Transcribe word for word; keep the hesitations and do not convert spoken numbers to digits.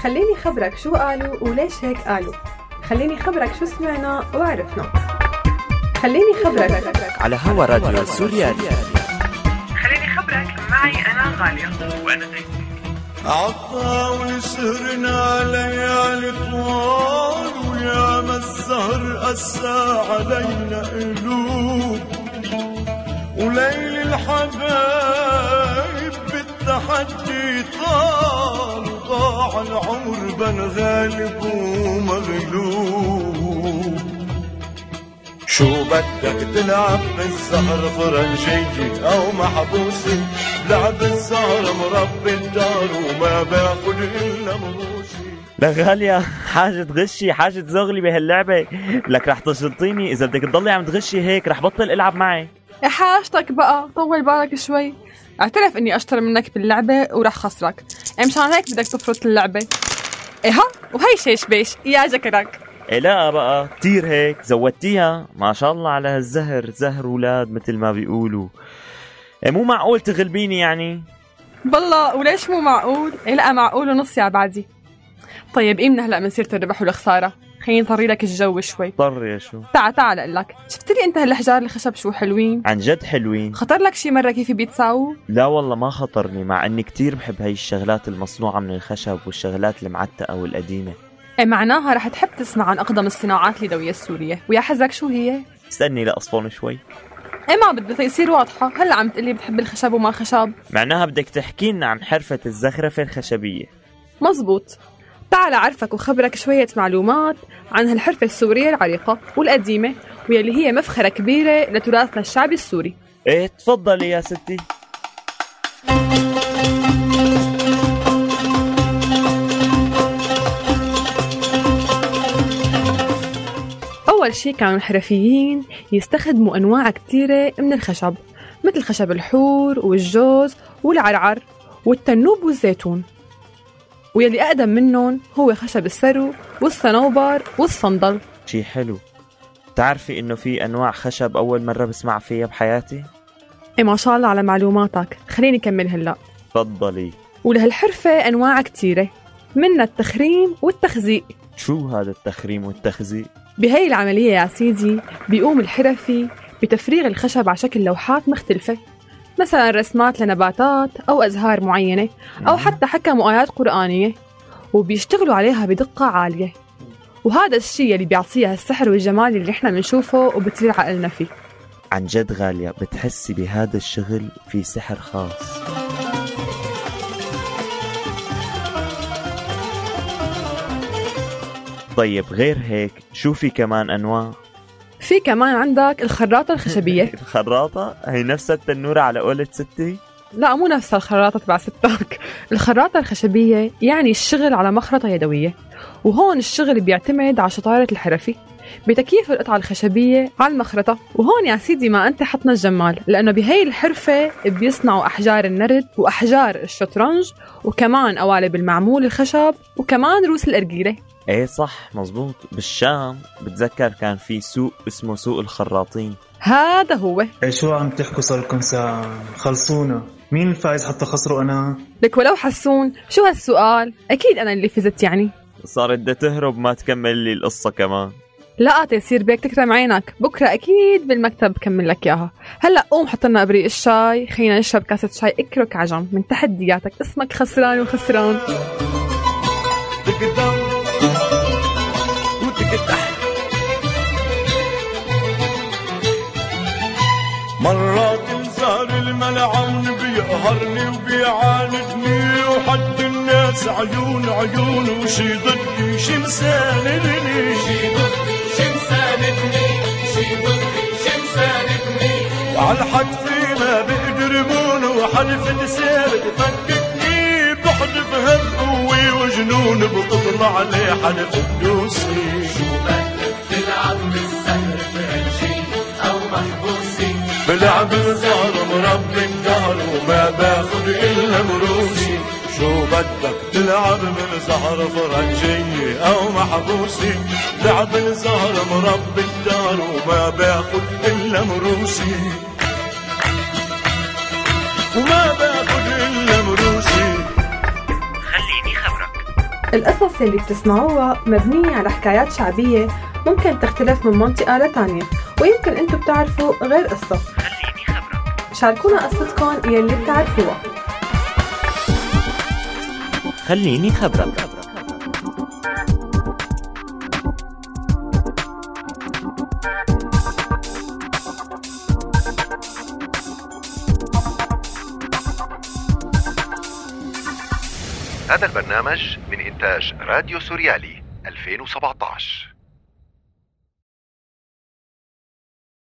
خليني خبرك شو قالوا وليش هيك قالوا. خليني خبرك شو سمعنا وعرفنا. خليني خبرك على هوا راديو سوريالي. خليني خبرك معي أنا غالية وأنا زيتي. عطاول سهرنا ليالي طوال ويا ما السهر أسى علينا قلوب وليل الحبايب بالتحدي طال وضاع العمر بين غالب ومغلوب. شو بدك تلعب بالسهر فرنجية أو محبوسي؟ لعب السهر مربي الدار وما باخد إلا مروسي. لا غالية، حاجة تغشي، حاجة تزغلي بهاللعبة. لك رح تشرطيني إذا بدك تضلي عم تغشي هيك رح بطل ألعب معي. يا حاجتك بقى طول بالك شوي. اعترف اني اشتري منك باللعبة ورح خسرك، مشان هيك بدك تفرط اللعبة. ايه ها وهي شيش بيش يا جكرك. إيه لا بقى كتير هيك زودتيها، ما شاء الله على هالزهر، زهر ولاد مثل ما بيقولوا. إيه مو معقول تغلبيني يعني؟ بالله وليش مو معقول؟ إيه لا معقول ونص يا بعدي. طيب إيه من هلأ من سيرة الربح والخسارة؟ خليني نطري لك الجو شوي. طر يا شو؟ تعال تعال أقول لك، شفت لي أنت هالحجار الخشب شو حلوين؟ عن جد حلوين. خطر لك شي مرة كيف بيتساووا؟ لا والله ما خطرني، مع إني كتير بحب هاي الشغلات المصنوعة من الخشب والشغلات المعتقة والقديمة. إيه معناها رح تحب تسمع عن أقدم الصناعات اليدوية السورية، ويا حزك شو هي؟ استني لأصفون شوي. إيه ما بدها يصير واضحة، هلا عم تقلي بتحب الخشب وما خشب. معناها بدك تحكي لنا عن حرفة الزخرفة الخشبية. مزبوط. تعال أعرفك وخبرك شوية معلومات عن هالحرفة السورية العريقة والقديمة واللي هي مفخرة كبيرة لتراثنا الشعبي السوري. إيه تفضلي يا ستي. أول شي كانوا الحرفيين يستخدموا أنواع كتيرة من الخشب، مثل خشب الحور والجوز والعرعر والتنوب والزيتون، ويلي أقدم منهم هو خشب السرو والصنوبر والصندل. شي حلو. تعرفي إنه في أنواع خشب أول مرة بسمع فيها بحياتي؟ إيه ما شاء الله على معلوماتك، خليني كمل هلأ. تفضلي. ولهالحرفة أنواع كتيرة، منها التخريم والتخزيق. شو هذا التخريم والتخزيق؟ بهاي العملية يا سيدي بيقوم الحرفي بتفريغ الخشب على شكل لوحات مختلفة، مثلا رسمات لنباتات أو أزهار معينة أو حتى حكم وآيات قرآنية، وبيشتغلوا عليها بدقة عالية. وهذا الشيء اللي بيعطيها السحر والجمال اللي احنا بنشوفه وبتطير عقلنا فيه. عن جد غالية، بتحسي بهذا الشغل في سحر خاص. طيب غير هيك شو في كمان أنواع؟ في كمان عندك الخراطة الخشبية. الخراطة؟ هي نفس التنورة على قولة ستي؟ لا مو نفس الخراطة تبع ستك. الخراطة الخشبية يعني الشغل على مخرطة يدوية، وهون الشغل بيعتمد على شطارة الحرفي بتكييف القطعة الخشبية على المخرطة. وهون يا سيدي ما أنت حطنا الجمال، لأنه بهاي الحرفة بيصنعوا أحجار النرد وأحجار الشطرنج وكمان قوالب المعمول الخشب وكمان روس الأرجيلة. ايه صح مزبوط، بالشام بتذكر كان في سوق اسمه سوق الخراطين. هذا هو. ايه شو عم تحكوا صار لكم ساعة؟ خلصونا، مين الفائز حتى خسروا أنا؟ لك ولو حسون شو هالسؤال؟ أكيد أنا اللي فزت يعني. صارت بدها تهرب ما تكمل لي القصة كمان. لا تيصير بيك تكرم عينك، بكرة أكيد بالمكتب بكمل لك إياها. هلأ قوم حطلنا إبريق الشاي، خلينا نشرب كاسة شاي اكرك عجم من تحدياتك، اسمك خسران وخسران. مرات الزهر الملعون بيقهرني وبيعاندني، وحد الناس عيون عيون وشي ضدي شي مساندني، شي ضدي شي مساندني، شي ضدي شي مساندني، وعالحد فينا بيقدرمون وحلف سير تفككني، بحدف هالقوي وجنون بتطلع لي حلف فلوسي. شو بدك تلعب بالسهر فرنجي أو محبوسي؟ بلعب الزهر مربي الدهر وما باخد إلا مروسي. شو بدك تلعب بالزهر فرنجي أو محبوسي؟ لعب الزهر مربي الدهر وما باخد إلا مروسي، وما باخد إلا مروسي. خليني خبرك. القصص اللي بتسمعوها مبنية على حكايات شعبية ممكن تختلف من منطقة لتانية، ويمكن انتو بتعرفوا غير قصة. خليني خبرك، شاركونا قصتكم يلي بتعرفوها. خليني خبرك. هذا البرنامج من إنتاج راديو سوريالي ألفين وسبعة عشر.